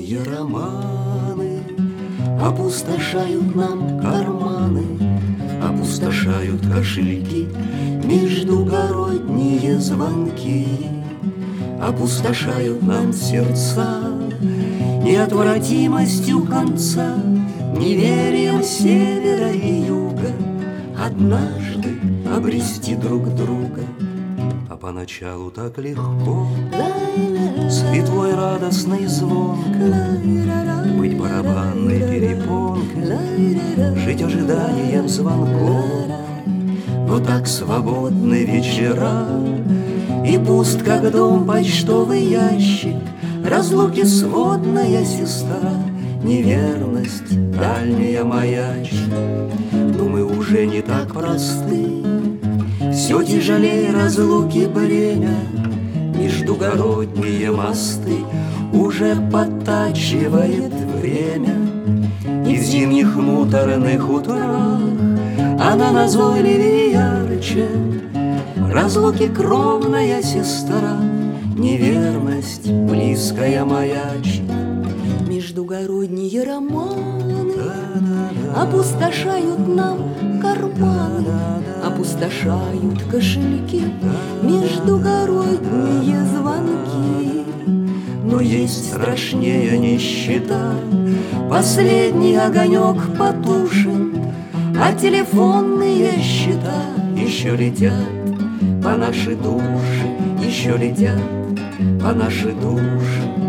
междугородние романы опустошают нам карманы, опустошают кошельки, междугородние звонки опустошают нам сердца неотвратимостью конца, неверием севера и юга однажды обрести друг друга. А поначалу так легко спит твой радостный звонко, быть барабанной перепонкой, жить ожиданием звонков. Но так свободны вечера, и пуст, как дом, почтовый ящик, разлуки сводная сестра, неверность дальняя маячит. Но мы уже не так просты, все тяжелее разлуки бремя, междугородние мосты уже подтачивает время. И в зимних муторных утрах она назойливее ярче, разлуки кровная сестра, неверность близкая маячит. Междугородние романы опустошают нам карманы, опустошают кошельки, междугородние звонки. Но есть страшнее нищета, последний огонек потушен, а телефонные счета еще летят по нашей душе, еще летят по нашей душе.